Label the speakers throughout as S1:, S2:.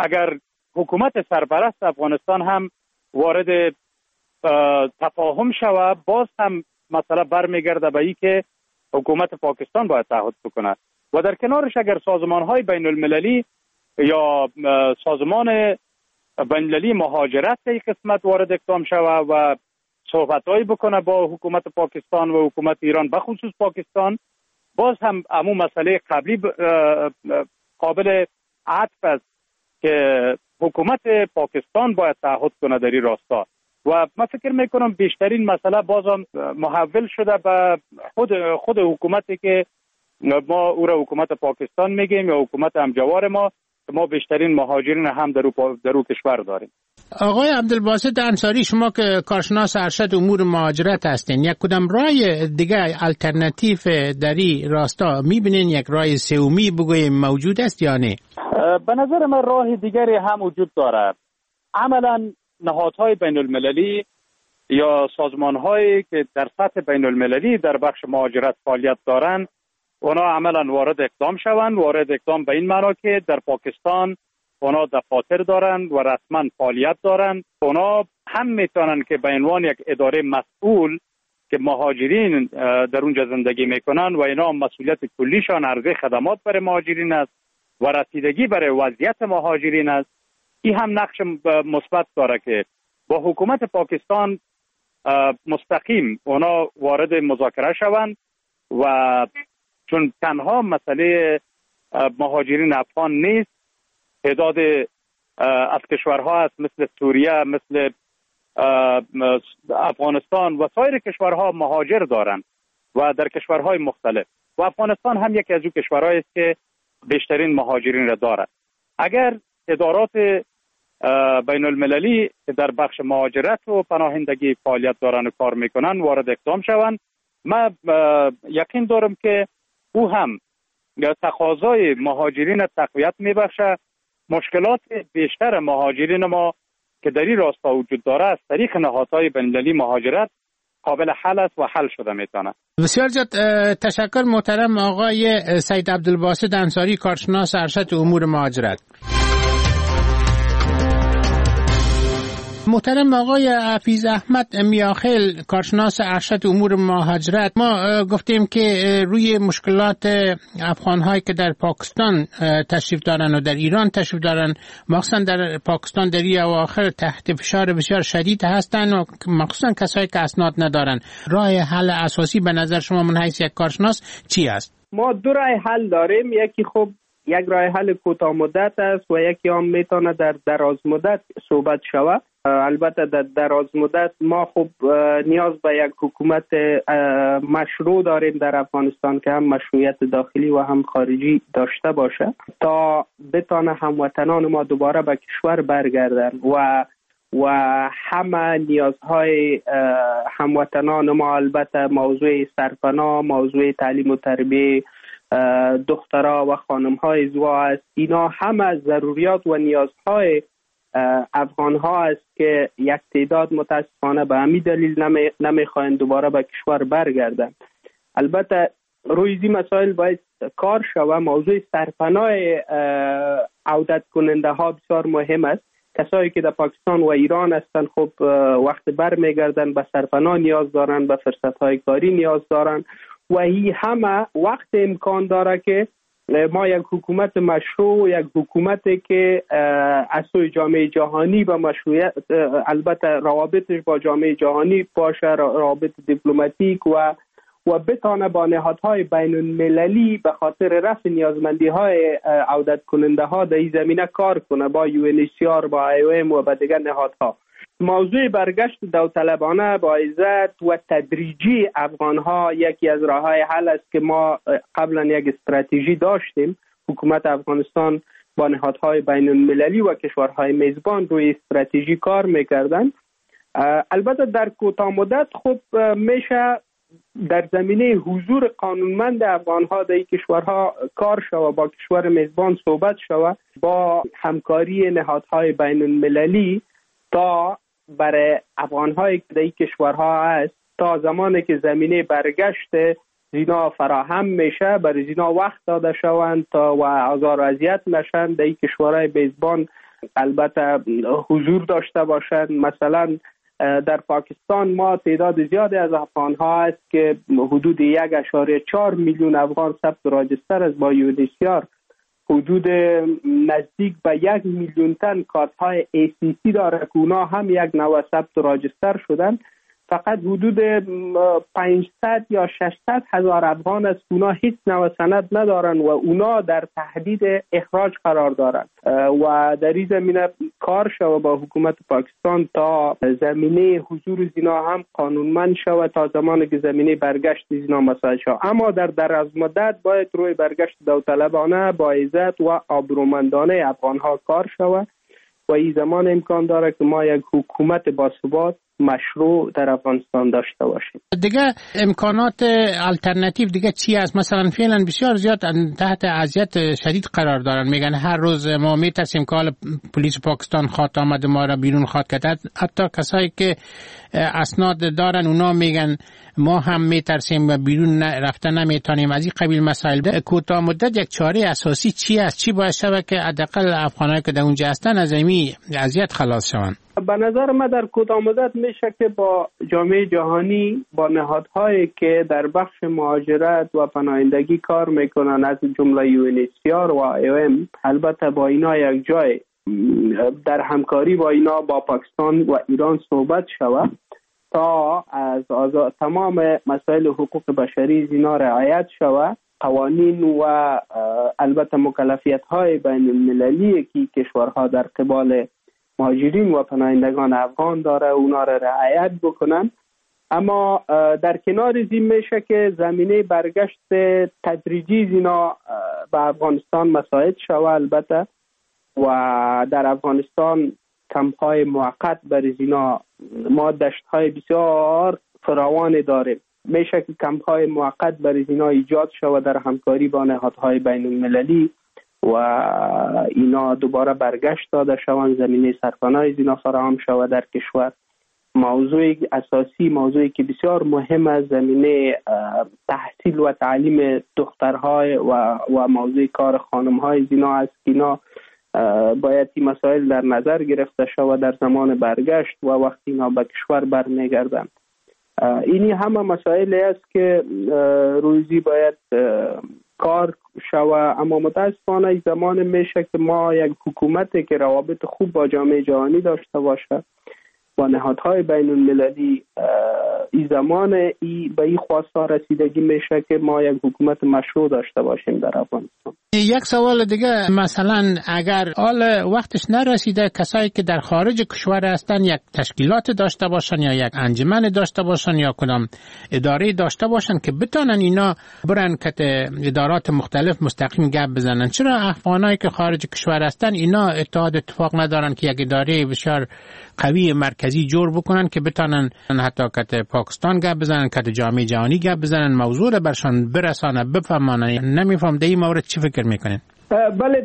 S1: اگر حکومت سرپرست افغانستان هم وارد تفاهم شود، باز هم مسئله برمیگرده به این که حکومت پاکستان باید تعهد بکنه و در کنارش اگر سازمان‌های بین المللی یا سازمان بین المللی مهاجرت یک قسمت وارد اقدام شود و صحبت‌هایی بکنه با حکومت پاکستان و حکومت ایران به خصوص پاکستان، باز هم همون مسئله قبلی قابل عطف است که حکومت پاکستان باید تعهد کنه در این راستا و من فکر میکنم بیشترین مسئله بازم محول شده به خود حکومتی که ما او را حکومت پاکستان میگیم یا حکومت همجوار ما بیشترین مهاجرین هم در او کشور داریم.
S2: آقای عبدالباسط انصاری، شما که کارشناس ارشد امور مهاجرت هستین، یک کدام راه دیگه الटरनेटिव در این راستا میبینین؟ یک راه سومی بگویم موجود است یا نه؟
S1: به نظر من راه دیگری هم وجود داره. عملا نهادهای بین المللی یا سازمانهایی که در سطح بین المللی در بخش مهاجرت فعالیت دارند، اونا عملا وارد اقدام به این معنا که در پاکستان اونا دفاتر دارند و رسما فعالیت دارند. اونا هم میتونن که به عنوان یک اداره مسئول که مهاجرین در اونجا زندگی میکنن و اینا مسئولیت کلیشان عرضه خدمات برای مهاجرین است و رسیدگی برای وضعیت مهاجرین است. این هم نقش مثبت داره که با حکومت پاکستان مستقیم اونا وارد مذاکره شوند و چون تنها مسئله مهاجرین افغان نیست، تعداد از کشورها هست مثل سوریه، مثل افغانستان و سایر کشورها مهاجر دارند و در کشورهای مختلف و افغانستان هم یکی از اون کشورهایی است که بیشترین مهاجرین را دارد. اگر ادارات بین المللی در بخش مهاجرت و پناهندگی فعالیت دارن و کار میکنن وارد اقدام شوند، من یقین دارم که او هم تقاضای مهاجرین تقویت میبخشه. مشکلات بیشتر مهاجرین ما که در این راستا وجود داره از طریق نهادهای بین المللی مهاجرت قابل حل است و حل شده میتونه.
S2: بسیار زیاد تشکر محترم آقای سید عبدالباسط انصاری، کارشناس ارشد امور مهاجرت. محترم آقای حفیظ احمد میاخیل، کارشناس ارشد امور مهاجرت، ما گفتیم که روی مشکلات افغان‌هایی که در پاکستان تشریف دارن و در ایران تشریف دارن، مخصوصا در پاکستان در این اواخر تحت فشار بسیار شدید هستن و مخصوصا کسایی که اسناد ندارن. راه حل اساسی به نظر شما من حیث یک کارشناس چی است؟
S3: ما دو راه حل داریم. یکی خب یک راه حل کوتاه مدت است و یکی هم میتونه در دراز مدت صحبت شود. البته در دراز مدت ما خب نیاز به یک حکومت مشروع داریم در افغانستان که هم مشروعیت داخلی و هم خارجی داشته باشه تا بتانه هموطنان ما دوباره به کشور برگردن و همه نیازهای هموطنان ما، البته موضوع سرپناه، موضوع تعلیم و تربیه دخترها و خانم‌های زوا است. اینا همه ضروریات و نیازهای افغان ها است که یک تعداد متاسفانه به همین دلیل نمیخواین دوباره به کشور برگردن. البته روی این مسائل باید کار شود. موضوع سرپناه عودت کننده ها بسیار مهم است. کسایی که در پاکستان و ایران هستند خب وقت برمیگردن به سرپناه نیاز دارن، به فرصت های کاری نیاز دارن و این همه وقت امکان داره که ما یک حکومت مشروع، یک حکومتی که از سوی جامعه جهانی با مشروعیت، البته روابطش با جامعه جهانی باشه، روابط دیپلماتیک و بتانه با نهادهای بین المللی به خاطر رفع نیازمندی های عودت کننده ها در این زمینه کار کنه، با UNHCR، با IOM و با دیگر نهادها. موضوع برگشت داوطلبانه با عزت و تدریجی افغان ها یکی از راههای حل است که ما قبلا یک استراتژی داشتیم. حکومت افغانستان با نهادهای بین المللی و کشورهای میزبان روی استراتژی کار میکردن. البته در کوتاه مدت خب میشه در زمینه حضور قانونمند افغان ها در این کشورها کار شود، با کشور میزبان صحبت شود، با همکاری نهادهای بین المللی تا برای افغان‌هایی که در این کشورها هست تا زمانی که زمینه برگشت زینا فراهم میشه برای زینا وقت داده شوند تا و آزار و اذیت نشن در این کشورهای میزبان البته حضور داشته باشند. مثلا در پاکستان ما تعداد زیادی از افغان‌ها است که حدود 1.4 میلیون افغان ثبت راجستر از با یونیسیار، حدود نزدیک به 1 میلیون تن کارت‌های ACC داره که اونا هم یک نوع ثبت راجستر شدن. فقط حدود 500 یا 600 هزار افغان است اونا هیچ نوع سند ندارن و اونا در تهدید اخراج قرار دارند و در این زمینه کار شود با حکومت پاکستان تا زمینه حضور زینا هم قانونمند شود تا زمانی که زمینه برگشت زینا مساعد شود. اما در دراز مدت باید روی برگشت داوطلبانه با عزت و آبرومندانه افغانها کار شود و این زمان امکان داره که ما یک حکومت باثبات مشروع در افغانستان داشته باشیم.
S2: دیگه امکانات الटरनेटिव دیگه چی است؟ مثلا فعلا بسیار زیاد تحت اذیت شدید قرار دارن، میگن هر روز ما میترسیم که پلیس پاکستان خواد آمده ما را بیرون خواد کرد. حتی کسایی که اسناد دارن اونا میگن ما هم میترسیم و بیرون رفتن نمیتونیم. از این قبیل مسائل کوتاه مدت یک چاره اساسی چی است؟ چی باید شود که حداقل افغانایی که در اونجا هستن از این اذیت خلاص شوند؟
S3: به نظر من در کوتاه مدت میشه که با جامعه جهانی، با نهادهایی که در بخش مهاجرت و پناهندگی کار میکنن از جمله UNHCR و IOM، البته با اینا یک جای در همکاری با اینا با پاکستان و ایران صحبت شود تا از تمام مسائل حقوق بشری اینا رعایت شود. قوانین و البته مکلفیت های بین المللی که کشورها در قبال مهاجرین و پناهندگان افغان داره اونا را رعایت بکنن. اما در کنار این میشه که زمینه برگشت تدریجی اینا به افغانستان مساعد شود البته و در افغانستان کمپ‌های موقت برای اینا ما دشت‌های بسیار فراوان داریم. میشه که کمپ‌های موقت برای اینا ایجاد شود در همکاری با نهادهای بین المللی و اینا دوباره برگشت داده شوند، زمینه سرپناه اینا فراهم شود در کشور. موضوع اساسی، موضوعی که بسیار مهم است، زمینه تحصیل و تعلیم دخترهای و موضوع کار خانم‌های اینا است که اینا باید این مسائل در نظر گرفته شود در زمان برگشت و وقتی اینا به کشور برمیگردند. اینی همه مسائلی است که روزی باید کار شود. اما متاسفانه زمان میشه که ما یک حکومتی که روابط خوب با جامعه جهانی داشته باشه و نهادهای بین المللی این زمان به این خواسته رسیدگی میشه که ما یک حکومت مشروع داشته باشیم در افغانستان.
S2: یک سوال دیگه، مثلا اگر حال وقتش نرسیده کسایی که در خارج کشور هستن یک تشکیلات داشته باشن یا یک انجمن داشته باشن یا کدام اداره داشته باشن که بتونن اینا برن که ادارات مختلف مستقیم گپ بزنن، چرا افغانایی که خارج کشور هستن اینا اتفاق ندارن که یک اداره بسیار قوی مرکزی جور بکنن که بتونن حتی که پاکستان گپ بزنن، که جامعه جهانی گپ بزنن، موضوع رو برشان برسانه، بفهمانن؟ نمیفهم در این مورد چی فکر میکنین؟
S3: بله،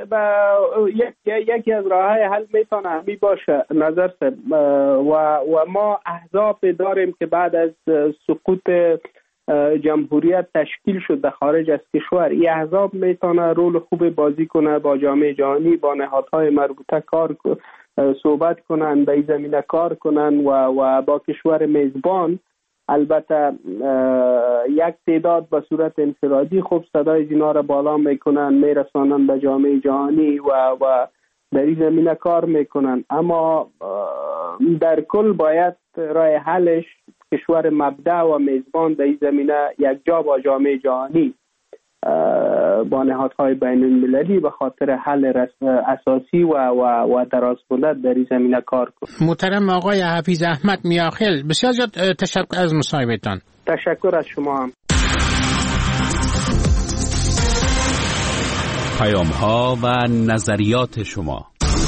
S3: یکی از راه‌های حل میتونه همی باشه نظر سر و ما احزاب داریم که بعد از سقوط جمهوریت تشکیل شد در خارج از کشور. این احزاب میتونه رول خوب بازی کنه، با جامعه جهانی، با نهادهای مربوطه صحبت کنن، به این زمینه کار کنن و با کشور میزبان البته یک تعداد به صورت انفرادی خوب صدای اینا را بالا میکنن، میرسانن به جامعه جهانی و در این زمینه کار میکنن. اما در کل باید راه حلش کشور مبدأ و میزبان در این زمینه یک جا با جامعه جهانی با نهادهای بین المللی به خاطر حل اساسی و درازمدت در این زمینه کار کنند.
S2: محترم آقای حفیظ احمد میاخیل، بسیار زیاد تشکر از مصاحبهتان.
S3: تشکر از شما هم.
S4: پیام‌ها و نظریات شما.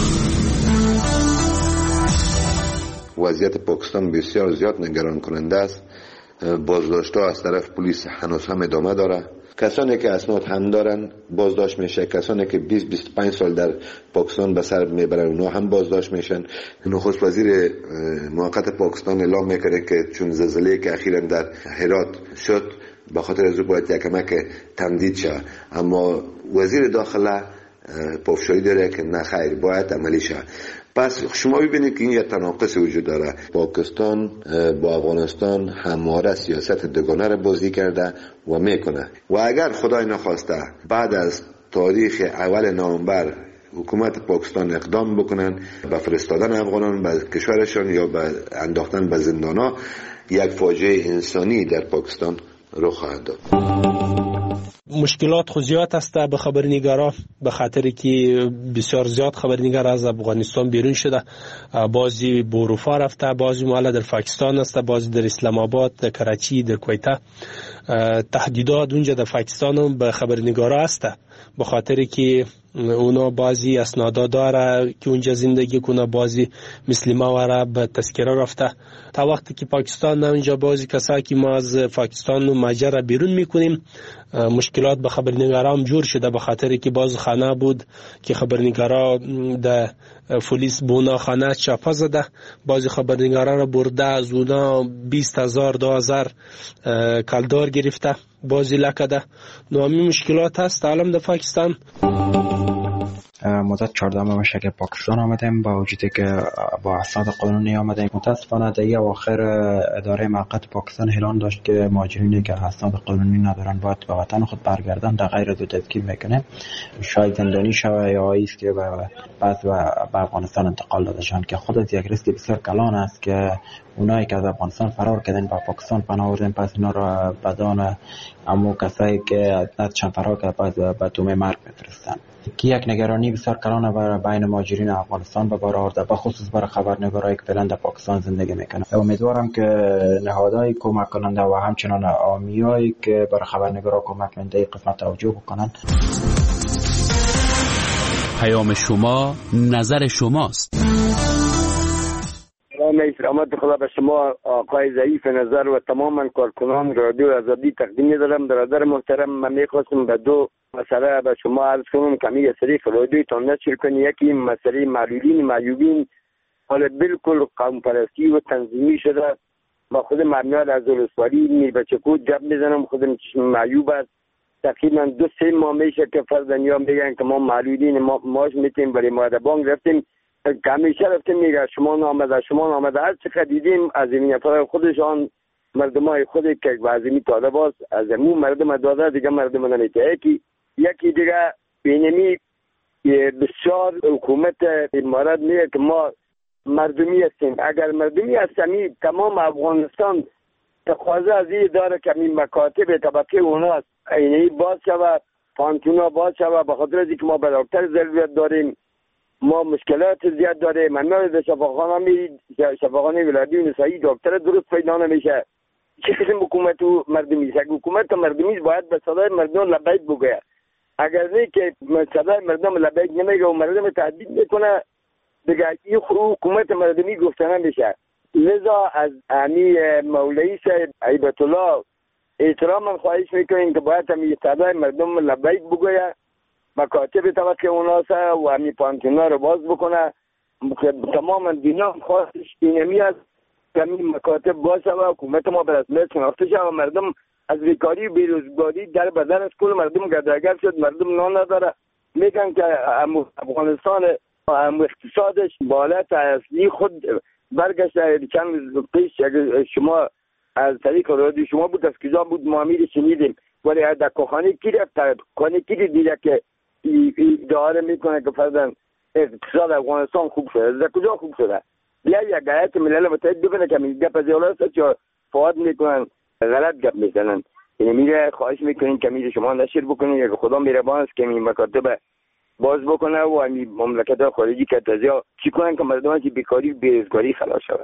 S5: وضعیت پاکستان بسیار زیاد نگران کننده است. بازداشت‌ها از طرف پلیس هنوز هم ادامه داره. کسانی که اسناد هم دارن بازداشت میشه، کسانی که 20-25 سال در پاکستان به سر میبرن اونا هم بازداشت میشن. نخست وزیر موقت پاکستان اعلام میکنه که چون زلزله که اخیراً در هرات شد به خاطر از باید یک کمک تمدید شد، اما وزیر داخله پافشاری داره که نه خیر باید عملی شود. پس شما ببینید که این یه تناقض وجود داره. پاکستان با افغانستان همواره سیاست دوگانه را بازی کرده و میکنه و اگر خدای نخواسته بعد از تاریخ اول نوامبر حکومت پاکستان اقدام بکنن به فرستادن افغانان به کشورشان یا به انداختن به زندانا، یک فاجعه انسانی در پاکستان رخ خواهد داد.
S6: مشکلات خو زیاد است به خبرنگارا، به خاطر که بسیار زیاد خبرنگار از افغانستان بیرون شده، بعضی به اروپا رفته، بعضی معلق در پاکستان است، بعضی در اسلام آباد، در کراچی، در کویت. تهدیدات اونجا در پاکستان هم به خبرنگارا است، به خاطر که اونا بعضی اسنادا داره که اونجا زندگی کنه، بعضی مثل ما وره به تذکره رفته. تا وقتی که پاکستان نه اونجا بعضی کسایی که ما از پاکستان و مجر بیرون میکنیم، مشکلات به خبرنگارا هم جور شده، به خاطر که باز خانه بود که خبرنگارا در پلیس بونا خانه چاپه زده، بعضی خبرنگارا را برده از اونا 20,000 20,000 کالدار گرفته، بعضی لکده. نامی مشکلات هست عالم در پاکستان.
S7: مدت 14 ماه میشه که پاکستان آمدیم، با وجودی که با اسناد قانونی آمدیم. متاسفانه در اواخر اداره موقت پاکستان اعلان داشت که مهاجرینی که اسناد قانونی ندارن باید به وطن خود برگردن، در غیر دو تدکیل میکنه، شاید زندانی شوه یا ایست که بعد به افغانستان انتقال داده شدن، که خود یک ریسک بسیار کلان است که اونایی که از افغانستان فرار کردن با پاکستان پناه بردن، پس اینا را بدان امو کسایی که نتشان فرار کردن به تومه مرگ بفرستن، که یک نگرانی بسیار کلان برای بین مهاجرین افغانستان به بار آورده، به خصوص برای خبرنگارایی که فعلا در پاکستان زندگی میکنن. امیدوارم که نهادهای کمک کننده و همچنان عامیایی که برای خبرنگارا کمک کننده قسمت توجه بکنن.
S4: پیام شما نظر شماست.
S8: رحمت خدا به شما آقای ضعیف نظر و تماما کارکنان رادیو آزادی تقدیم دارم. برادر محترم، من میخواستم به دو مسئله به شما عرض کنم که می طریق رادیوتان نشر کنی. یکی مسئله معلولین معیوبین، حالا بالکل قوم پرستی و تنظیمی شده. با خود مبنیاد از ولسوالی می بچه کود جب میزنم، خودم معیوب است، تقریبا 2-3 ماه میشه که فرزندیا میگن که ما معلولین ماش میتیم برای ما بانک رفتیم، که همیشه رفتیم میگه شما نامده هر چقدر دیدیم از این نفر خودشان مردمای خودی که بعضی طالب است از امو مردم داده دیگه مردم نمیته. یکی دیگه بینمی بسیار حکومت امارات میگه که ما مردمی هستیم. اگر مردمی هستیم تمام افغانستان تقاضا از این داره که این مکاتب طبقه اوناست اینی باز شود، پانتونا باز شود، به خاطر از اینکه ما به دکتر ضرورت داریم، ما مشکلات زیاد داریم. من در شفاخانه ولایتی و نسایی دکتر درست پیدا نمیشه. چه قسم حکومت و مردمی است؟ حکومت مردمی باید به صدای مردم لبیک بگه. اگر نه که صدای مردم لبیک نمیگه و مردم تهدید میکنه، دیگه این حکومت مردمی گفته نمیشه. لذا از امی مولوی صاحب هیبت الله احترام خواهش میکنیم که باید همی صدای مردم لبیک بگه، مکاتب طبقه اوناست و همی پانتونا رو باز بکنه. تماما دینا خواهش اینمی است که همی مکاتب باز و حکومت ما به رسمیت شناخته شد و مردم از بیکاری و بیروزگاری در بدن از کل مردم گردرگر شد، مردم نان نداره. میگن که افغانستان اقتصادش بالات اصلی خود برگشته. چند پیش شما از طریق رادیو شما بود از کجا بود ما میری شنیدیم، ولی در کوخانه کی رفت؟ کوخانه کی دیده که اداره میکنه که فرضاً اقتصاد افغانستان خوب شده؟ در کجا خوب شده؟ بیا یک هیئت ملل متحد ببینه که این گپ از اولاد چه فواد میکنن، غلط گپ میزنن. یعنی میره خواهش میکنین که میره شما نشر بکنین یا خدا مهربان است که این مکاتب باز بکنه و این مملکت خارجی که تازه چی کنن که مردم از بیکاری و بیروزگاری خلاص شود.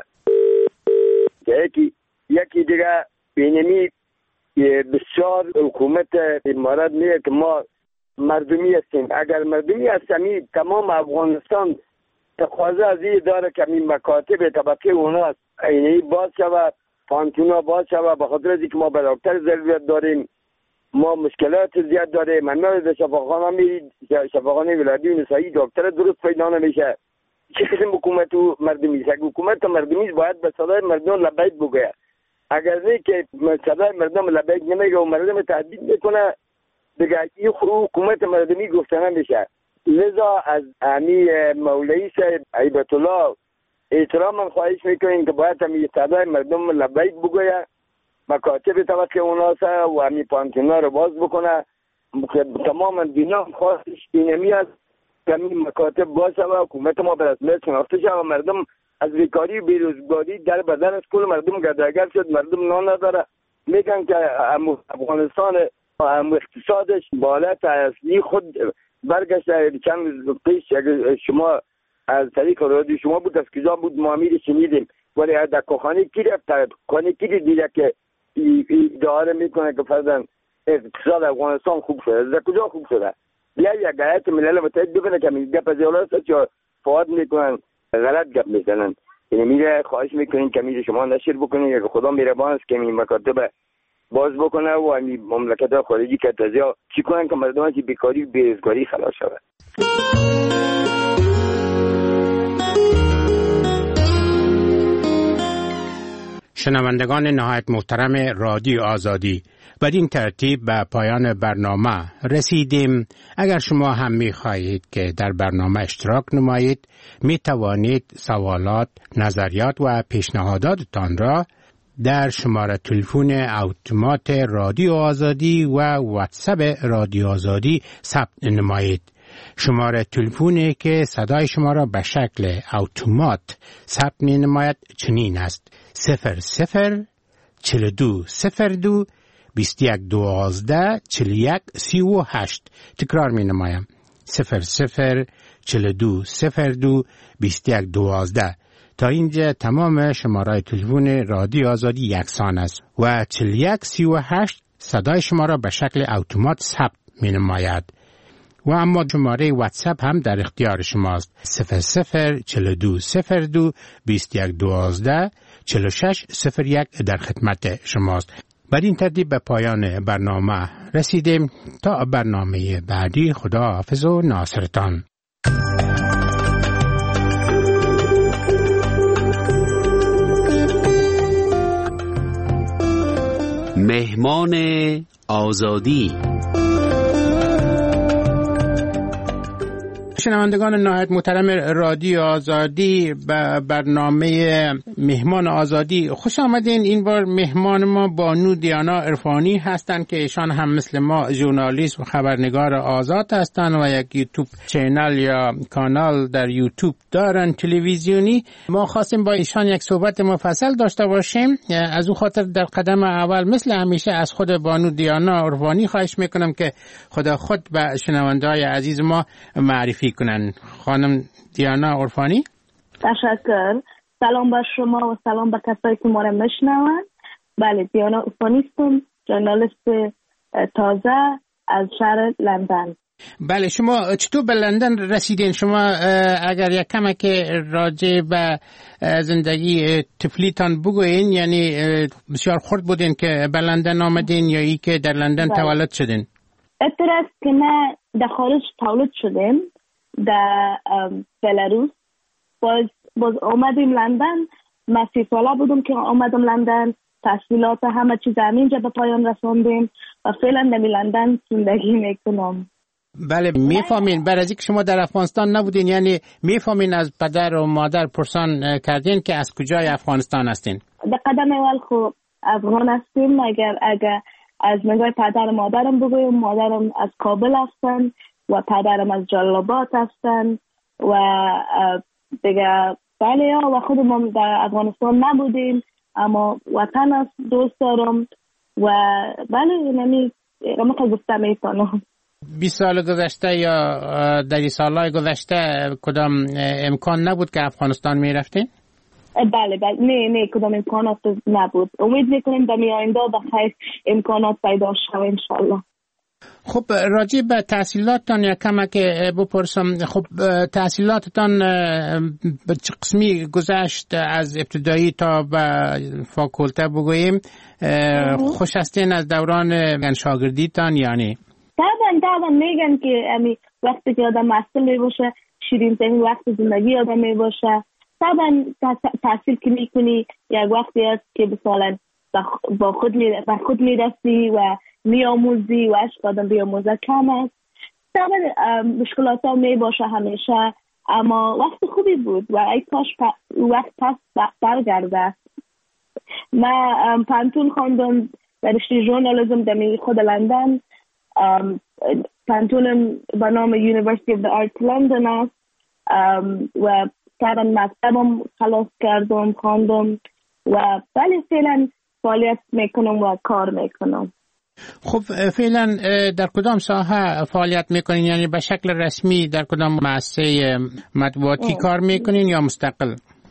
S8: یکی دیگه بینمی بسیار حکومت امارات میگه که ما مردمی هستیم. اگر مردمی هستیم تمام افغانستان تقاضا از این داره که این مکاتب طبقه اوناست اینی باز شود، پانتونا باز شود، به خاطر از اینکه ما به دکتر ضرورت داریم، ما مشکلات زیاد داریم. من در شفاخانه ولایتی و نسایی دکتر درست پیدا نمیشه. چه قسم حکومت و مردمی است؟ حکومت مردمی باید به صدای مردم لبیک بگه. اگر نه که صدای مردم لبیک نمیگه و مردم تهدید میکنه، دیگه این حکومت مردمی گفته نمیشه. لذا از امی مولوی صاحب هیبت الله احترام خواهش میکنیم که باید همی صدای مردم لبیک بگویه، مکاتب طبقه اوناسه و همی پانتینا رو باز بکنه که تمام دنیا خواستش اینمی است که همی مکاتب باز شود، حکومت ما به رسمیت شناخته شود و مردم از بیکاری و بیروزگاری در بدن از کل مردم گدرگر شد، مردم نان نداره. میگن که افغانستان اقتصادش بالات اصلی خود برگشته. چند روز پیش شما از طریق رادیو شما بود از کجا بود ما میری شنیدیم، ولی در کوخانه کی رفت؟ کوخانه کی دیده که اداره میکنه که فرضاً اقتصاد افغانستان خوب شده؟ از کجا خوب شده؟ بیا یک هیئت ملل متحد ببینه که گپ از اولاد یا فواد میکنن، غلط گپ میزنن. یعنی میره خواهش میکنین که میره شما نشر بکنین که خدا مهربان است که این مکاتب باز بکنه و این مملکت خارجی که تازه چی کنن که مردم از بیکاری و بیروزگاری خلاص شود.
S2: شنوندگان نهایت محترم رادیو آزادی، بدین ترتیب به پایان برنامه رسیدیم. اگر شما هم می خواهید که در برنامه اشتراک نمایید، می توانید سوالات، نظریات و پیشنهاداتتان را در شماره تلفن اتومات رادیو آزادی و واتساپ رادیو آزادی ثبت نمایید. شماره تلفنی که صدای شما را به شکل اتومات ثبت می نماید چنین است: 00 42 02 21 12 41 38. تکرار می نمایم: 00 42 02 21 12. تا اینجا تمام شماره تلفن رادیو آزادی یکسان است و 41 38 صدای شما را به شکل اتومات ثبت می نماید. و اما شماره واتساپ هم در اختیار شماست: 00 42 02 21 12 46 01 در خدمت شماست. بر این ترتیب به پایان برنامه رسیدیم. تا برنامه بعدی، خدا حافظ و ناصرتان.
S4: مهمان آزادی.
S2: شنوندگان نهایت محترم رادیو آزادی، به برنامه مهمان آزادی خوش آمدین. این بار مهمان ما بانو دیانا عرفانی هستند که ایشان هم مثل ما ژورنالیست و خبرنگار آزاد هستند و یک یوتیوب چینل یا کانال در یوتیوب دارن تلویزیونی. ما خواستیم با ایشان یک صحبت مفصل داشته باشیم. از او خاطر در قدم اول مثل همیشه از خود بانو دیانا عرفانی خواهش میکنم که خود به شنونده‌های عزیز ما معرفی کنن. خانم دیانا عرفانی.
S9: تشکر. سلام بر شما و سلام به کسایی که ما را میشنون. بله، دیانا عرفانی هستم، ژورنالیست تازه از شهر لندن.
S2: بله، شما چطور به لندن رسیدین؟ شما اگر یک کمک راجع به زندگی طفلیتان بگوین، یعنی بسیار خرد بودین که به لندن آمدین یا ای که در لندن تولد شدین؟
S9: اعتراض که ما در خارج تولد شدیم، در بلاروس. باز آمدیم لندن. من 30 ساله بودم که آمدم لندن. تحصیلات همه چیز همینجا به پایان رساندیم و فعلا در لندن زندگی میکنم.
S2: بله، میفهمین بعد از اینکه شما در افغانستان نبودین، یعنی میفهمین از پدر و مادر پرسان کردین که از کجای افغانستان هستین؟
S9: در قدم اول خب افغان هستیم. اگر از نگاه پدر و مادرم بگویم، مادرم از کابل هستن و پدرم از جلال آباد هستن و دیگه بله و خودم در افغانستان نبودیم، اما وطن است، دوست دارم و بله نمی رمق گفته میتونم.
S2: 20 سال گذشته یا در این سالهای گذشته کدام امکان نبود که افغانستان میرفتین؟
S9: بله نه کدام امکانات نبود. امید میکنیم در آینده بخیر امکانات پیدا شود انشالله.
S2: خب راجع به تحصیلاتتان یا کمک بپرسم. خب تحصیلاتتان به چه قسمی گذشت؟ از ابتدایی تا به فاکولته بگوییم. خوش هستین از دوران شاگردیتان یعنی؟
S9: طبعا میگن که وقتی که آدم محصول میباشه شیرین ترین وقت زندگی آدم میباشه. طبعا تحصیل که میکنی یک وقتی است که مثلا با خود میرسی و میاموزی و عشق آدم بیاموزه کم است. طبعا مشکلات ها می باشه همیشه، اما وقت خوبی بود و ای کاش وقت پس برگرده. من پانتون خواندم در رشته ژورنالیسم در خود لندن. پانتونم به نام یونیورسیتی اف آرت لندن است و طبعا مکتبم خلاص کردم، خواندم و ولی فعلا فعالیت میکنم و کار میکنم.
S2: خب فعلا در کدام ساحه فعالیت میکنین؟ یعنی به شکل رسمی در کدام مؤسسه مطبوعاتی کار میکنین یا مستقل؟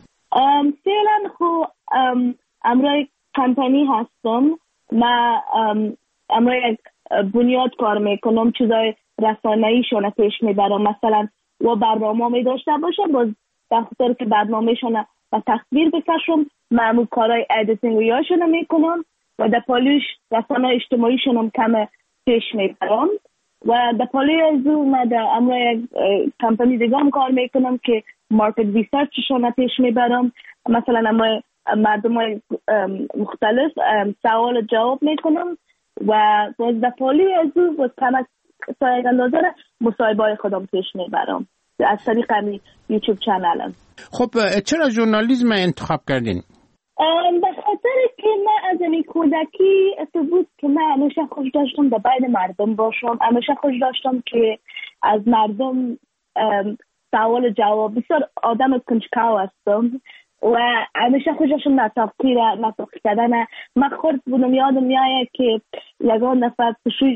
S9: فعلا خب امروی کمپانی هستم. من امروی بنیاد کار میکنم، چیزای رسانه‌ای شونه پیش میبرم. مثلا و برنامه می داشته باشه، باز بخاطر که برنامه شونه و تصویر بکشم، معمول کارهای ادیتینگ و یاشونه میکنم و در پالیش رسانه اجتماعی شونم کم پیش میبرم و در پالی از او من در امروی کمپانی دیگه هم کار میکنم که مارکت ریسرچ شونه پیش میبرم. مثلا امروی مردم های مختلف سوال جواب میکنم و باز در پالی از او باز کمک سایه اندازه مصاحبه های خودم پیش میبرم از طریق یوتیوب چنلم.
S2: خب چرا ژورنالیسم انتخاب کردین؟
S9: به خاطر که من از این کودکی تو بود که من همیشه خوش داشتم در بین مردم باشم، همیشه خوش داشتم که از مردم سوال جواب. بسیار آدم کنجکاو هستم و همیشه خوش داشتم نطاق کردن. من خود بودم یادم میاد که یگان نفر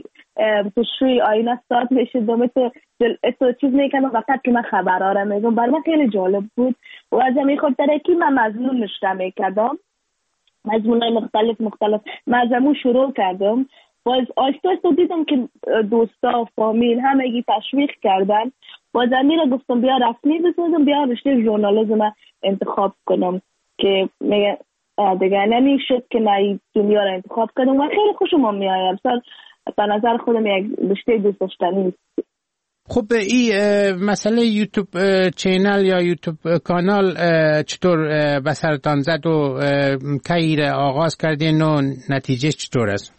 S9: پشوی آینه استاد میشدم، تو چیز میکنم وقت که من خبرها میگم. برای من خیلی جالب بود و از همین خاطر که من مضمون نشته میکردم، مضمونای مختلف من از همون شروع کردم. باز آیستا دیدم که دوستا فامیل همگی تشویق کردن، باز همین رو گفتم بیا رسمی بسازم، بیا رشته ژورنالیسم انتخاب کنم که میگه دیگه نمیشد که من این دنیا رو انتخاب کردم و خیلی خوشم میاد. به نظر خودم یک رشته دوست داشتنی است.
S2: خب این مسئله یوتیوب چینل یا یوتیوب کانال چطور به سرتان زد و کی آغاز کردین و نتیجه چطور است؟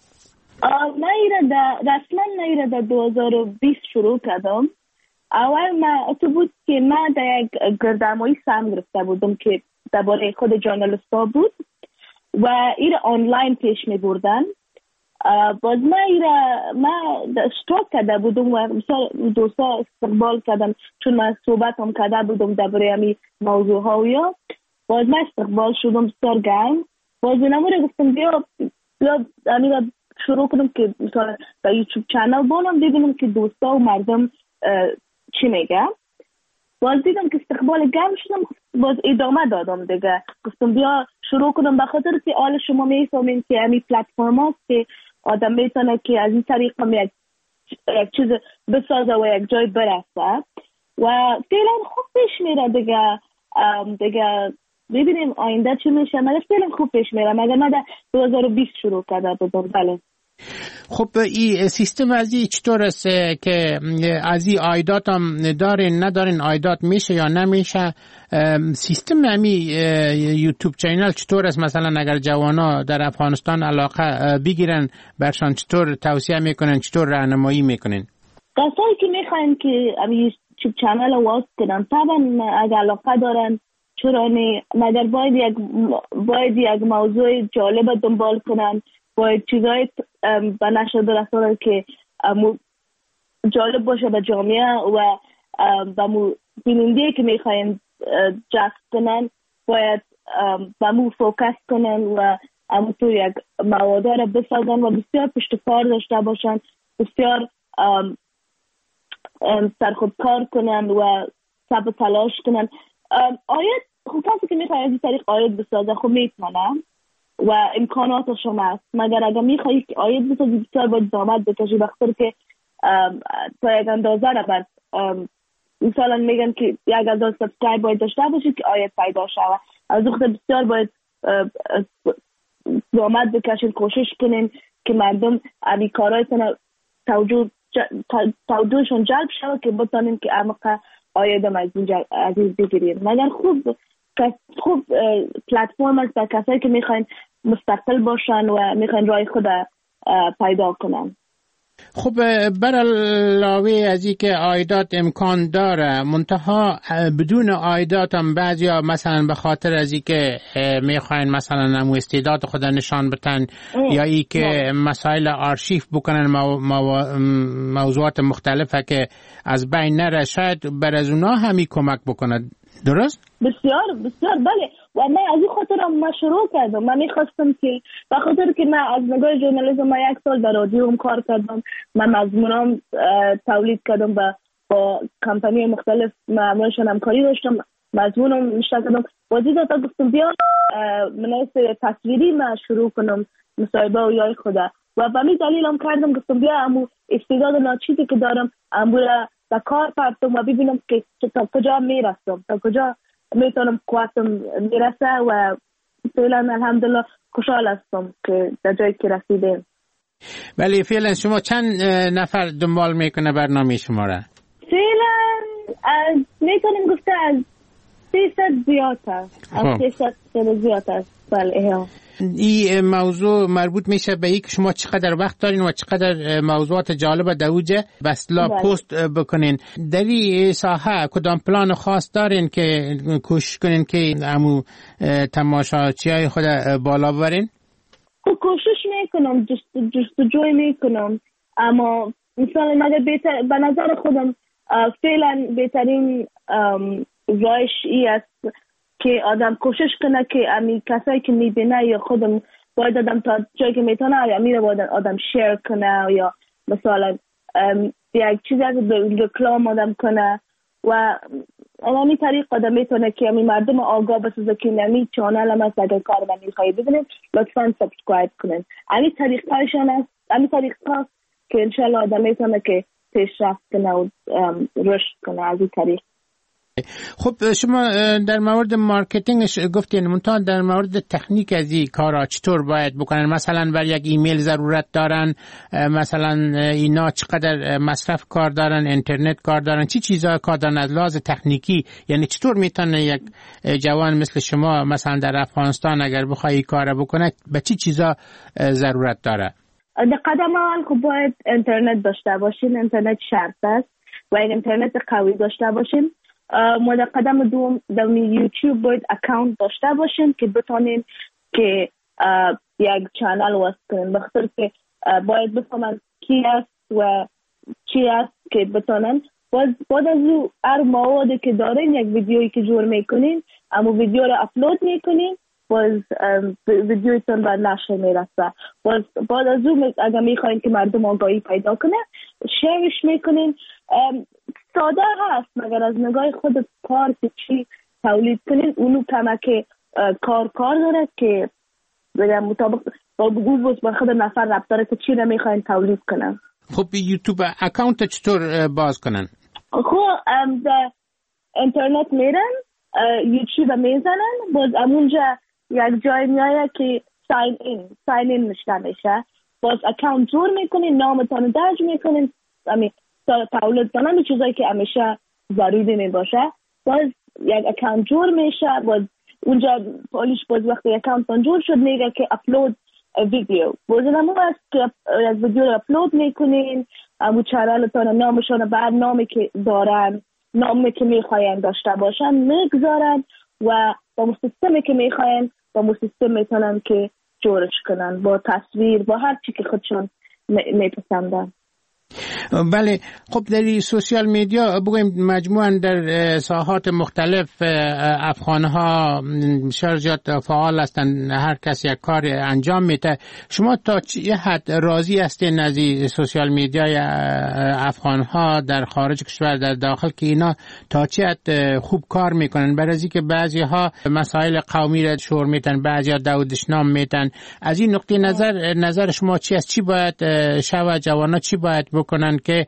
S9: رسما نیره در 2020 شروع کردم. اول من تو بود که من در یک گردنمایی سهم گرفته بودم که درباره خود ژورنالیست‌ها بود و این آنلاین پیش می بردن. باز من اشتراک کرده بودم و مثلا دوستا استقبال کردم چون من صحبت هم کرده بودم درباره همین موضوع ها و یا باز من استقبال شدم بسیار گرم. باز نموره گفتم بیا همین شروع کنم که مثلا در یوتیوب چنل بانم ببینم که دوستا و مردم چی میگه. باز دیدم که استقبال گرم شدم، باز ادامه دادم دیگه. گفتم بیا شروع کنم به خاطر که حال شما میفهمین که همین پلتفرم هاست که آدم میتونه که از این طریق هم یک چیز بسازه و یک جای برسه و فعلا خوب پیش میره دیگه ببینیم آینده چی میشه. مگر فعلا خوب پیش میره، مگر من در 2020 شروع کرده بودم. بله.
S2: خب این سیستم از این چطور است که از این آیدات هم دارین ندارین؟ آیدات میشه یا نمیشه؟ سیستم همی یوتیوب چینل چطور است؟ مثلا اگر جوانا در افغانستان علاقه بگیرن برشان چطور توصیه میکنن، چطور راهنمایی میکنن؟
S9: کسایی که میخواین که یوتیوب چینل واس کنن طبعا اگر علاقه دارن چرا نه، مگر باید یک موضوع جالب دنبال کنن، باید چیزای به نشر برسانن که جالب باشه به جامعه و به بیننده که میخواین جذب کنن باید به مو فوکس کنن و تو یک مواد را بسازن و بسیار پشتکار داشته باشن، بسیار سرخود کار کنن و صبر تلاش کنن. آیت خوب کسی که میخوای از این طریق آیت بسازه خب میتونم و امکاناتش هم هست، مگر اگر میخوایی که آیت بسازی بسیار باید زحمت بکشی بخاطر که تا یک اندازه را بعد مثلا میگن که یک اندازه سابسکرایب باید داشته باشی که آیت پیدا شود. از وقت بسیار باید زحمت بکشین، کوشش کنین که مردم امی کارایتون توجهشون جلب شود که بتانیم که عمق آیدم از اینجا عزیز بگیریم. مگر خوب پلتفرم است در کسایی که میخواین مستقل باشن و میخواین رای خود پیدا کنن.
S2: خب بر علاوه از این که عایدات امکان داره، منتها بدون عایدات هم بعضیا مثلا به خاطر از این که میخواین مثلا نمو استعداد خود نشان بتن یا ای که مسائل آرشیف بکنن موضوعات مختلفه که از بین نره، شاید بر از اونا همی کمک بکند. درست؟
S9: بسیار بسیار بله. و من از این خاطر هم شروع کردم. من میخواستم که به خاطر که من از نگاه ژورنالیسم ما 1 سال در رادیو هم کار کردم، من مضمونام تولید کردم با کمپانی مختلف، معمولشان همکاری داشتم، مضمونم نشته کردم. بازی داتا گفتم بیا مناسب تصویری من شروع کنم مصاحبه و یای خدا و به می دلیل هم کردم. گفتم بیا امو استعداد ناچیزی که دارم امو را در کار پرتم و ببینم که تا کجا میرسم، تا کجا میتونم قوتم میرسه و فعلا الحمدلله خوشحال هستم که در جایی که رسیدیم.
S2: ولی فعلا شما چند نفر دنبال میکنه برنامه شما را؟
S9: فعلا میتونیم گفته از 300 زیاد است. از 300 زیاد است. بله.
S2: این موضوع مربوط میشه به اینکه شما چقدر وقت دارین و چقدر موضوعات جالب دوجه بسلا پست بکنین. در این ساحه کدام پلان خاص دارین که کوشش کنین که امو تماشاچیای خود بالا ببرین؟
S9: کوشش میکنم، جستجوی میکنم، اما مثلا مگر بهتر به نظر خودم فعلا بهترین راهش ای است که آدم کوشش کنه که امی کسایی که میبینه یا خودم باید آدم تا جایی که میتونه یا میره باید آدم شیر کنه یا مثلا یک چیزی از رکلام آدم کنه و امی طریق آدم میتونه که امی مردم آگاه بسازه که نمی چانل هم است. اگر کار من میخوایی ببینید لطفا سابسکرایب کنید. امی طریق هایشان است، امی طریق هاست که انشالله آدم میتونه که پیشرفت کنه و رشد کنه از این طریق.
S2: خب شما در مورد مارکتینگ گفتین، منتها در مورد تکنیک از این کارا چطور باید بکنن؟ مثلا بر یک ایمیل ضرورت دارن، مثلا اینا چقدر مصرف کار دارن، اینترنت کار دارن، چی چیزا کار دارن از لحاظ تکنیکی؟ یعنی چطور میتونه یک جوان مثل شما مثلا در افغانستان اگر بخوای کار بکنه به چی چیزا ضرورت داره؟
S9: در قدم اول خب باید اینترنت داشته باشین، اینترنت شرط است و اینترنت قوی داشته باشین. ما در قدم دوم در یوتیوب باید اکاونت داشته باشین که بتونین که یک چانل واسه کنین، بخاطر که باید بفهمن کی است و چی است که بتونن بعد از او هر موادی که دارین یک ویدیویی که جور میکنین اما ویدیو رو اپلود میکنین باز ویدیویتون بر نشر میرسه. بعد از او اگر میخواین که مردم آگاهی پیدا کنه شیرش میکنین. ساده هست مگر از نگاه خود کار که چی تولید کنین اونو کمک کار داره که بگم مطابق با گوگل با خود نفر ربط داره که چی رو میخواین تولید کنن.
S2: خب یوتیوب اکاونت چطور باز کنن؟
S9: خب در اینترنت میرن یوتیوب میزنن، باز امونجا یک جای میایه که ساین این نشته میشه، باز اکاونت جور میکنین، نامتان درج میکنین، تولید کنن چیزایی که همیشه ضروری میباشه، باز یک اکاونت جور میشه، باز اونجا پولیش باز وقتی اکاونت جور شد میگه که اپلود ویدیو، باز نمو است که یک ویدیو رو اپلود میکنین، امو چرالتان نامشان برنامه که دارن، نامی که میخواین داشته باشن میگذارن و با سیستمی که میخواین با سیستم میتونن که جورش کنن با تصویر با هر چی که خودشون میپسندن.
S2: بله. خب در سوشیال میدیا بگویم مجموعاً در ساحات مختلف افغانها شرجات فعال هستند، هر کس یک کار انجام میده. شما تا چه حد راضی هستین از سوشیال میدیای افغانها در خارج کشور در داخل که اینا تا چه حد خوب کار میکنن؟ برای اینکه بعضی ها مسائل قومی را شور میتن، بعضی ها دودشنام میتن. از این نقطه نظر شما چی است؟ چی باید شود؟ جوانا چی باید بکنن که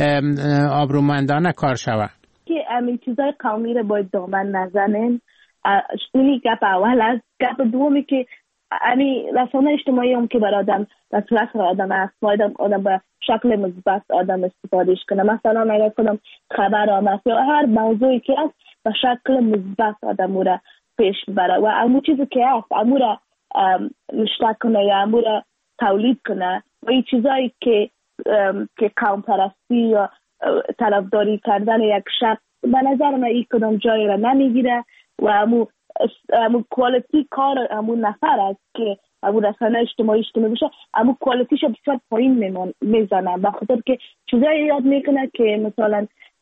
S2: آبرومندانه کار شود؟
S9: که همین چیزای قومی رو باید دامن نزنن. اونی گپ اول است. گپ دومی که همین رسانه اجتماعی هم که برای آدم در صورت آدم است، آدم به شکل مثبت آدم استفادهش کنه. مثلا اگر کنم خبر آمد یا هر موضوعی که است به شکل مثبت آدم رو پیش بره و همون چیزی که است همون رو نشته کنه یا همون رو تولید کنه و این چیزایی که که قوم پرستی یا طرفداری کردن یک شخص به نظر من این کدام جایی را نمیگیره و امو کوالیتی کار امو نفر است که امو رسانه اجتماعی بشه امو کوالیتیش بسیار پایین میزنه به خاطر که چیزایی یاد میکنه که مثلا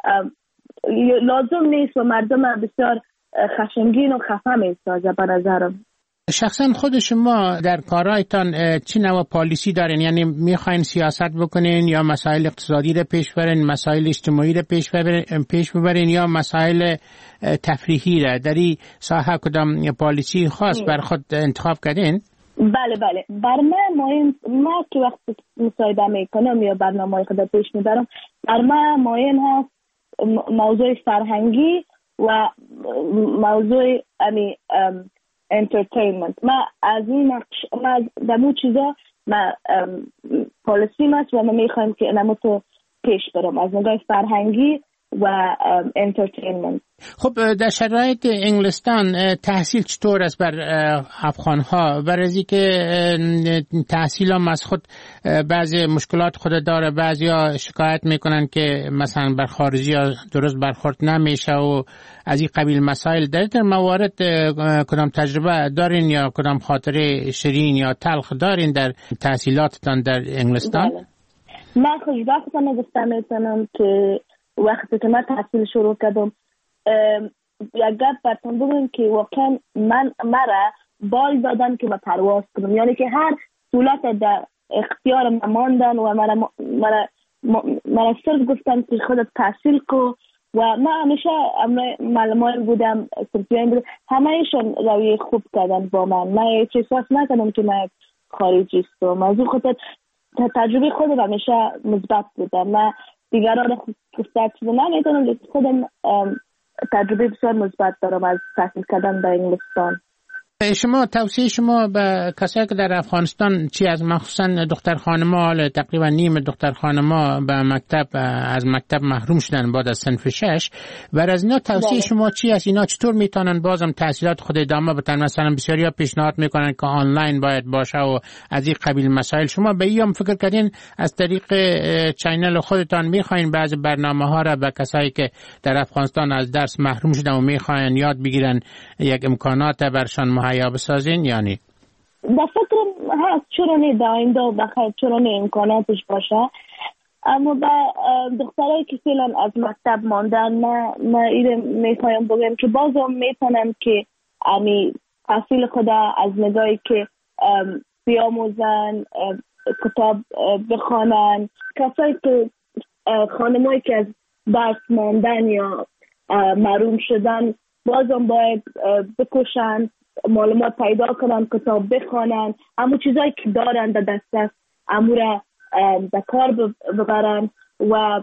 S9: لازم نیست و مردم بسیار خشمگین و خفه میسازه به نظرم.
S2: شخصا خود شما در کارهایتان چی نوع پالیسی دارین؟ یعنی میخواین سیاست بکنین یا مسائل اقتصادی رو پیش برین، مسائل اجتماعی رو پیش ببرین یا مسائل تفریحی رو؟ در این ساحه کدام پالیسی خاص بر خود انتخاب کردین؟
S9: بله بر ما که وقتی مصاحبه میکنم یا برنامه خود پیش میبرم بر ما مهم هست موضوع فرهنگی و موضوع entertainment. ما از این ما دمو چیزا ما پالیسی ماست و ما میخوایم که اینمو تو پیش برم از نگاه فرهنگی و entertainment.
S2: خب در شرایط انگلستان تحصیل چطور است بر افغانها؟ برای که تحصیل هم از خود بعضی مشکلات خود داره، بعضی ها شکایت میکنن که مثلا بر خارجی ها درست برخورد نمیشه و از این قبیل مسائل. در موارد کدام تجربه دارین یا کدام خاطره شیرین یا تلخ دارین در تحصیلاتتان در انگلستان؟
S9: بله. من خوشبختانه گفتم میتونم که وقتی که من تحصیل شروع کردم یک گپ براتون بگم که واقعا مرا بال دادن که من پرواز کنم، یعنی که هر سهولت در اختیار من ماندن و مرا صرف گفتن که خودت تحصیل کو و من همیشه معلمان بودم، سرپیان بودم، همه ایشون روی خوب کردن با من هیچ احساس نکردم که من خارجی هستم. از اون خاطر تجربه خودم همیشه مثبت بودم. من دیگران خودت چیزی نمیدونم، خودم تجربه بسیار مثبت دارم از تحصیل کردن در انگلستان.
S2: شما توصیه شما به کسایی که در افغانستان چی از مخصوصا دختر خانما، تقریبا نیم دختر خانما به مکتب از مکتب محروم شدن بعد از صنف 6 و از اینا توصیه شما چی است؟ اینا چطور میتونن بازم تحصیلات خود ادامه بدن؟ مثلا بسیاریا پیشنهاد میکنن که آنلاین باید باشه و از این قبیل مسائل. شما به این هم فکر کردین از طریق چینل خودتان میخواین بعضی برنامه‌ها را به کسایی که در افغانستان از درس محروم شدن و میخواین یاد بگیرن یک امکانات برشان مهیا بسازین؟ یعنی
S9: در فکرم هست چرا نه در آینده بخیر چرا نه امکاناتش باشه، اما با دخترایی که فعلا از مکتب ماندن من اینو میخوایم بگم که بازم میتونن که تحصیل خدا از نگاهی که بیاموزن، کتاب بخوانن. کسایی که خانمایی که از درس ماندن یا محروم شدن بازم باید بکشن، معلومات پیدا کنن، کتاب بخوانن، همون چیزایی که دارن در دست امور در کار ببرن و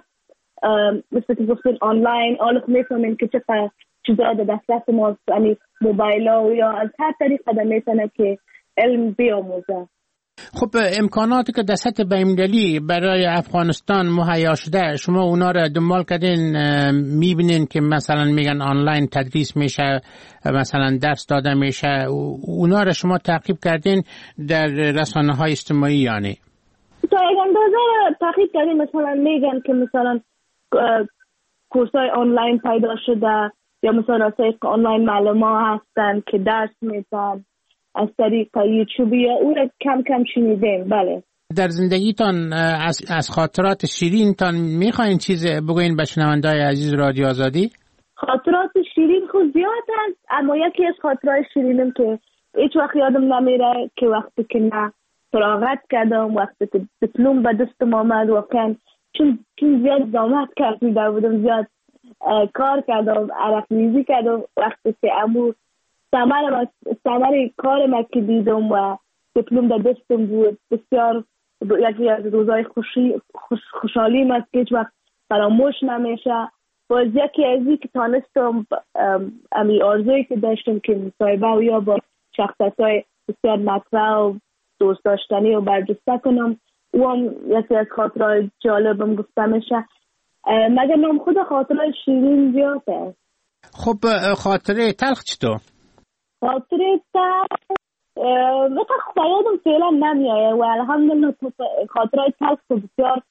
S9: مثل که گفتین آنلاین آلخ میفهمین که چه چیزا در دست ما، یعنی موبایل ها یا از هر طریق قدم میتونه که علم بیاموزه.
S2: خب امکاناتی که در سطح بین‌المللی برای افغانستان مهیا شده شما اونا را دنبال کردین؟ میبینین که مثلا میگن آنلاین تدریس میشه، مثلا درس داده میشه، اونا را شما تعقیب کردین در رسانه‌های اجتماعی؟ یعنی
S9: تا یک اندازه تعقیب کردیم. مثلا میگن که مثلا کورسای آنلاین پیدا شده یا مثلا طریق آنلاین معلمان هستن که درس میدن از طریق یوتیوب یا اون کم کم شنیدیم. بله. در
S2: زندگیتان از خاطرات شیرینتان میخواین چیز بگوین به شنونده‌های عزیز رادیو آزادی؟
S9: خاطرات شیرین خود زیاد هست، اما یکی از خاطرات شیرینم که هیچ وقت یادم نمیره که وقتی که من فراغت کردم، وقتی که دیپلم به دستم آمد، واقعا چون زیاد زحمت کشیده بودم، زیاد کار کردم، عرق ریزی کردم، وقتی که ثمر کار ما که دیدم و دیپلم در دستم بود، بسیار یکی از روزهای خوشحالی است که هیچ وقت فراموش نمیشه. باز یکی از این که تانستم آرزویی که داشتم که مصاحبه و یا با شخصیت‌های بسیار مطرح و دوست داشتنی و برجسته کنم، او هم یکی از خاطرهای جالبم گفته میشه. مگر نام خود خاطرهای شیرین زیاد است.
S2: خب خاطره تلخ چطور؟
S9: خاطره تلخ یادم فعلا نمیایه و الحمدلله خاطرهای تلخ بسیار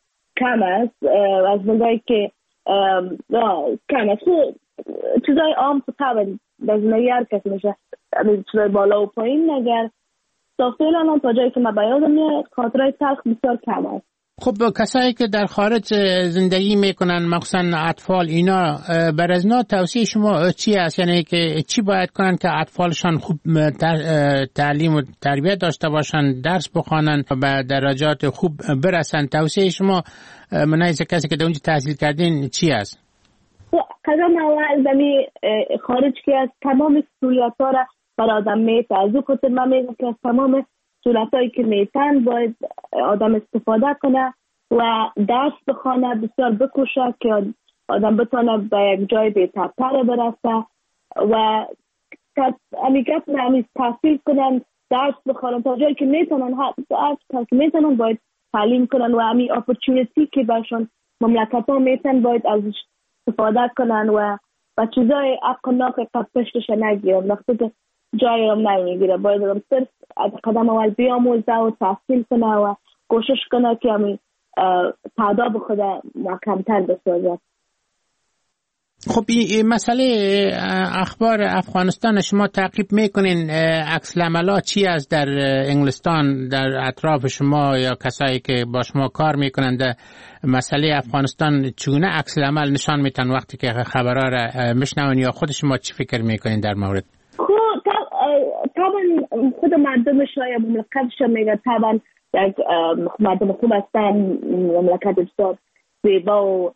S9: کم است از نگاهی که کم است. چیزای عام تو طبعا در زندگی هر کسی میشه چیزای بالا و پایین، مگر تا فعلا تا جایی که من به یادم میاد خاطرهای تلخ بسیار کم است.
S2: خب کسایی که در خارج زندگی میکنن مخصوصا اطفال، اینا بر از اینا توصیه شما چی است؟ یعنی که چی باید کنن که اطفالشان خوب تعلیم و تربیت داشته باشن، درس بخوانن و به درجات خوب برسن؟ توصیه شما منایز کسی که در اونجا تحصیل کردین چی است؟
S9: قدم اول دمی خارج که از تمام سهولت‌ها را بر آدم میته. از او خاطر من میگم که از تمام سهولت‌هایی که میتن باید آدم استفاده کنه و درس بخونه، بسیار بکوشه که آدم بتونه به یک جای بهترتر برسه و امیگت نمیز تحصیل کنن، درس بخونن تا جایی که میتونن، تا که میتونن باید تعلیم کنن و امی اپورتونیتی که برشون مملکت ها میتن باید ازش استفاده کنن و چیزای اقناق پشتش نگیرن. وقتی که جایی هم نمیگیره باید هم صرف از قدم اول بیاموزه و تحصیل کنه و کوشش کنه که همی تعداد خود محکمتر بسازه.
S2: خب این مسئله اخبار افغانستان شما تعقیب میکنین؟ عکس العملات چی است در انگلستان، در اطراف شما یا کسایی که با شما کار میکنن در مسئله افغانستان چگونه عکس العمل نشان میتن وقتی که خبرها را میشنون، یا خود شما چی فکر میکنین در مورد؟
S9: طبعا خود مردمش یا مملکتش میگه طبعا یک مردم خوب هستن، مملکت بسیار زیبا و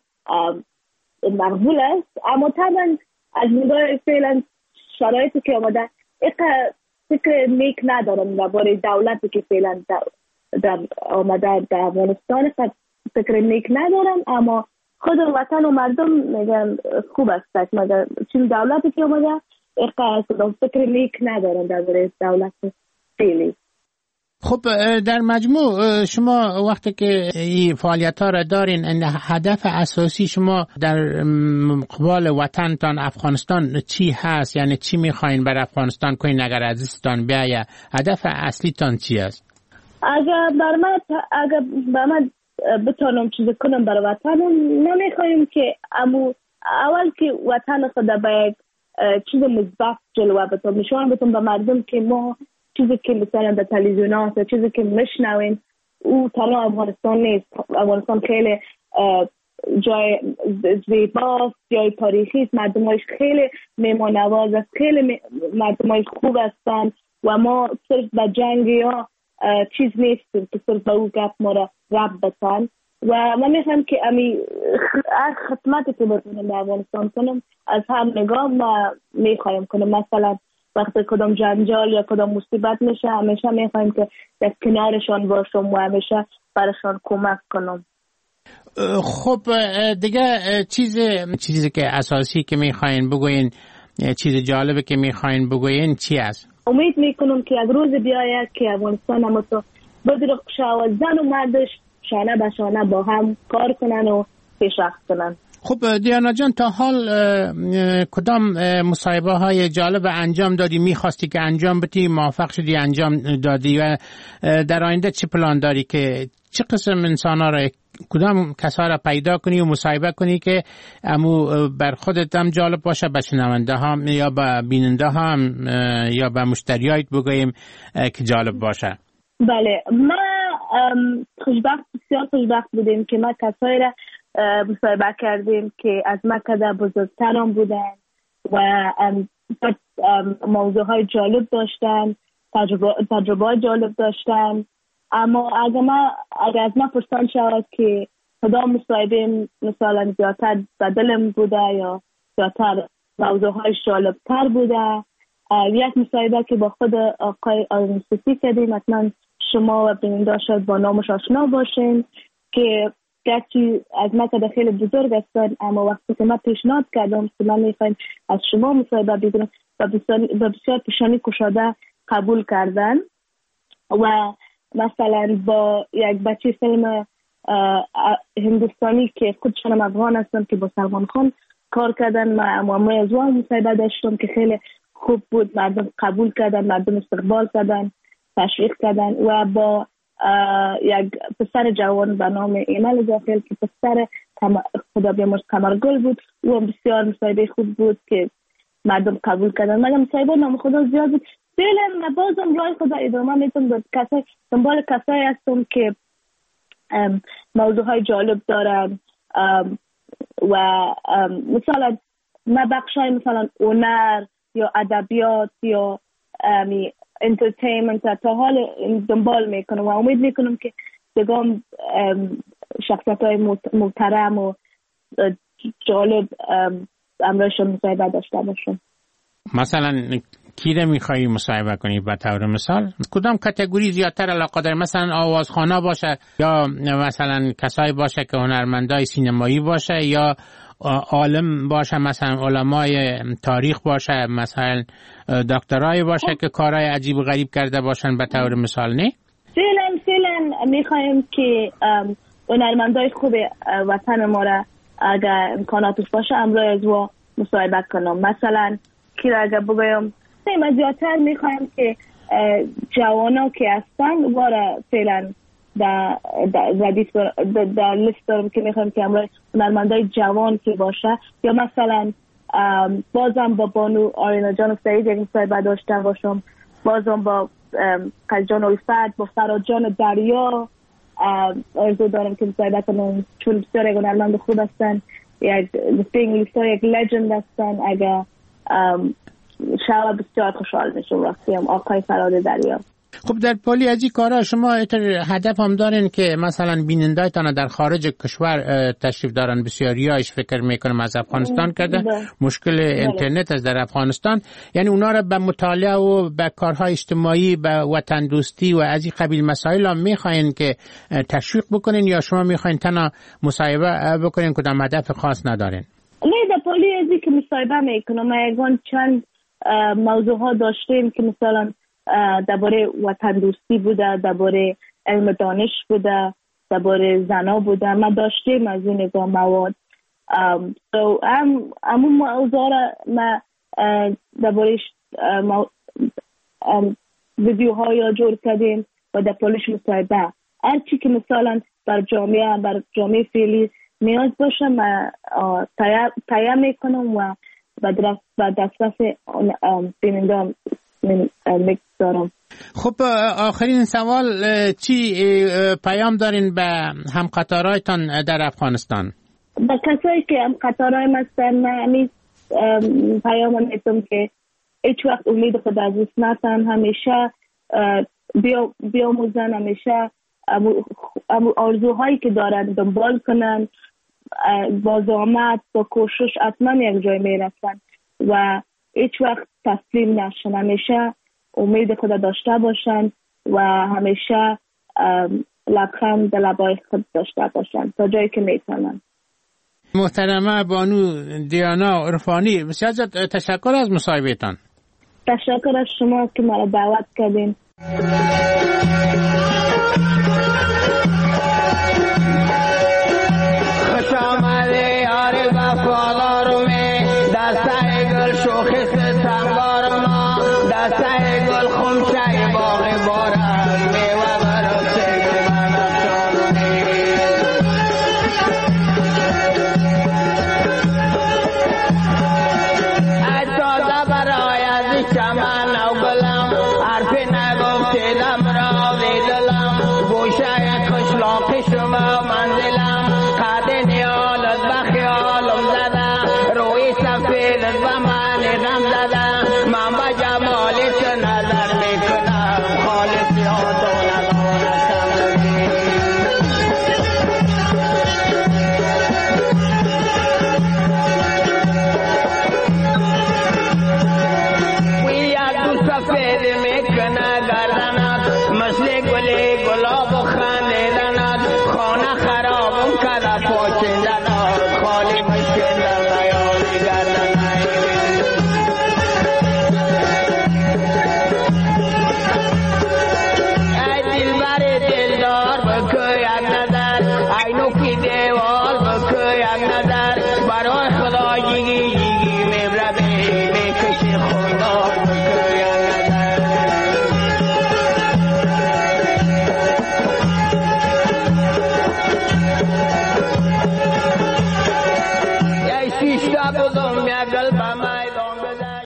S9: مقبول است، اما طبعا از نگاه فعلا شرایطی که آمده فکر نیک ندارم درباره دولتی که فعلا در آمده در افغانستان فکر نیک ندارم، اما خود وطن و مردم میگن خوب است. مگر چون دولتی که آمده فکر نیک ندارم درباره دولت فعلی.
S2: خب در مجموع شما وقتی که این فعالیت ها را دارین، هدف اساسی شما در قبال وطنتان افغانستان چی هست؟ یعنی چی میخواین بر افغانستان کنین اگر عزیزتان بیایه؟ هدف اصلی تان چی است؟
S9: اگر بر من بتونم چیز کنم برای وطنم، نمیخوایم که اول که وطن خود به یک چیز مثبت جلوه بتونم نشان بدم به مردم که ما چیزی که مثلا در تلویزیون هست، چیزی که میشنوین او تنها افغانستان نیست. افغانستان خیلی جای زیباست، جای تاریخی است، مردمایش خیلی مهمان نواز است، خیلی مردمای خوب هستند و ما صرف به جنگ یا چیز نیستیم که صرف به او گپ ما را رب بتن و من میخوام که هر خدمتی که بتونم به افغانستان کنم از هم نگاه ما میخوایم کنم. مثلا وقتی کدام جنجال یا کدام مصیبت میشه همیشه میخوایم که در کنارشان باشم و همیشه برشان کمک کنم.
S2: خب دیگه چیزی که اساسی که میخواین بگوین، چیز جالبه که میخواین بگوین چی است؟
S9: امید میکنم که یک روز بیاید که افغانستان هم تو بدرخشه و زن و مردش شانه به شانه با هم کار کنن و پیشرفت کنن.
S2: خب دیانا جان، تا حال کدام مصاحبه های جالب انجام دادی، میخواستی که انجام بدی، موفق شدی انجام دادی و در آینده چه پلان داری که چه قسم انسان ها را، کدام کسا را پیدا کنی و مصاحبه کنی که بر خودت هم جالب باشه، به شنونده هم یا به بیننده هم یا به مشتریایت بگوییم که جالب باشه؟
S9: بله، ما بسیار خوشبخت بودیم که ما کسایی را مصاحبه کردیم که از مکه بزرگتران بودن و موضوعهای جالب داشتن، تجربه جالب داشتن. اما اگر از ما پرسان شود که کدام مصاحبه مثلا زیادتر به دلم بوده یا زیادتر موضوعهای جالبتر بوده، یک مصاحبه که با خود آقای آلموسیفی کردیم، حتما شما و بیننده شاید با نامش آشنا باشین که گرچه از مکه خیلی بزرگ هستن، اما وقتی که من پیشنهاد کردم که من میخوایم از شما مصاحبه بگیرم و بسیار پیشانی کشاده قبول کردن و مثلا با یک بچه فیلم هندوستانی که خودشان افغان هستن که با سلمان خان کار کردن، ما از اون مصاحبه داشتم که خیلی خوب بود، مردم قبول کردن، مردم استقبال کردن، تشویق کردن و با یک پسر جوان به نام ایمل داخل که پسر خدا بیامرز قمرگل بود. او بسیار مصاحبه خوب بود که مردم قبول کردن، مگر مصاحبه نام خدا زیاد بود. فعلا من بازم راه خدا ادامه میتونم، دنبال کسایی هستم که موضوعهای جالب دارن و مثلا بخشای مثلا هنر یا ادبیات یا انترتینمنت تا حال دنبال میکنم و امید میکنم که دگام شخصیت‌های محترم و جالب امرایشون مصاحبه داشته باشم.
S2: مثلا کی رو میخوایی مصاحبه کنی به طور مثال؟ کدام کاتگوری زیادتر علاقه داری؟ مثلا آوازخوانا باشه یا مثلا کسایی باشه که هنرمندای سینمایی باشه یا عالم باشه، مثلا علمای تاریخ باشه، مثلا دکترای باشه که کارهای عجیب و غریب کرده باشن به طور مثال؟ نه؟
S9: فعلا میخوایم که هنرمندای خوب وطن ما را اگر امکاناتش باشه امروز و مصاحبه کنم. مثلا کی را اگر بگویم ما زیادتر میخوایم که جوانا که هستن وارا فعلا در لیست دارم که میخوایم که امروز هنرمندای جوان که باشه، یا مثلا بازم با بانو آرینا جان و سعید یک مصاحبه داشته باشم، بازم با قزجان الفت، با فراد جان دریا آرزو دارم که مصاحبه کنم، چون بسیار یک هنرمند خوب هستن، یک انگلیسی ها یک لجند هستن. اگر شاید بسیار خوشحال میشم وقتی هم آقای فراد دریا.
S2: خب در پالی از این کارا شما هدف هم دارین که مثلا بینندایتان در خارج کشور تشریف دارن، بسیاریایش فکر میکنم از افغانستان کرده، مشکل اینترنت از در افغانستان، یعنی اونا را به مطالعه و به کارهای اجتماعی، به وطن دوستی و از این قبیل مسائل هم میخواین که تشویق بکنین یا شما میخواین تنها مصاحبه بکنین کدام هدف خاص ندارین؟
S9: نه، در پالی از این که مصاحبه میکنم یگان چند موضوع ها داشتیم که مثلا درباره وطن دوستی بوده، درباره علم دانش بوده، درباره زنا بوده. ما داشتیم از این نگاه مواد. همون موضوع را ما درباره ویدیوهای جور کردیم و در پالیش مصاحبه. هر چی که مثلا بر جامعه فعلی نیاز باشه ما تایید میکنم و به دسترس بیننده میگذارم.
S2: خب آخرین سوال، چی پیام دارین به همقطارایتان در افغانستان؟
S9: به کسایی که همقطارای هستن من پیام میدم که هیچ وقت امید خود از دست ندن، همیشه بیاموزن، همیشه آرزوهایی که دارن دنبال کنن، با زحمت با کوشش حتما یک جای میرسن و هیچ وقت تسلیم نشن، همیشه امید خود داشته باشن و همیشه لبخند در لبای خود داشته باشن تا جایی که میتونن.
S2: محترمه بانو دیانا عرفانی، بسیار تشکر از مصاحبهتان.
S9: تشکر از شما که مرا دعوت کردین.
S10: خوش آمده یار وفادار می دسته گل شوخی ستمبار ما، دسته گل خمشه باغ بارم میوه برسه اجازه برای از چمن و گلم حرفی نگفتیدم را ویدلم گوشه قشلاقی شما منزلم